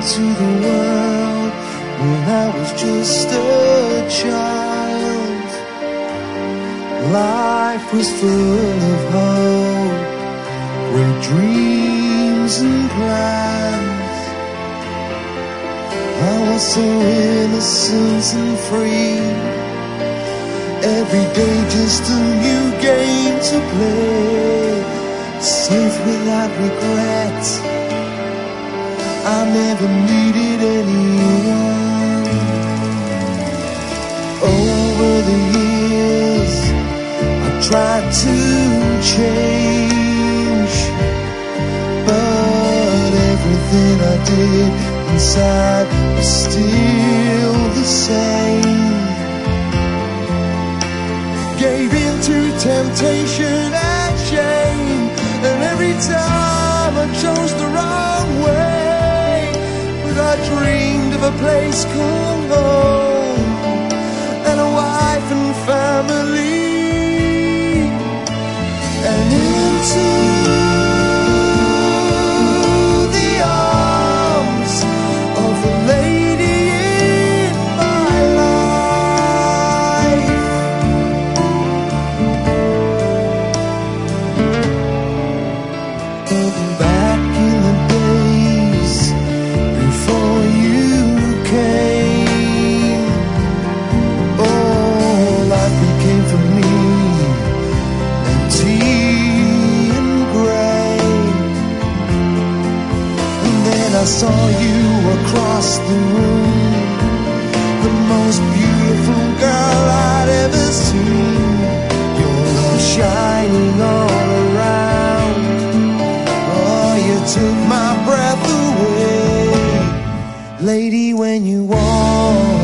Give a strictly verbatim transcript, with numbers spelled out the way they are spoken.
into the world when I was just a child. Life was full of hope, great dreams and plans. I was so innocent and free, every day just a new game to play, safe without regret. I never needed anyone. Over the years I tried to change, but everything I did inside was still the same. Gave in to temptation and shame, and every time I chose the wrong way. But I dreamed of a place called home, and a wife and family, and into the arms of the lady in my life. Back in the days before you came, oh, life became for me empty and gray. And then I saw you across the room, the most beautiful girl I'd ever seen. Your love shining all around, oh, you took my breath away. Lady, when you walk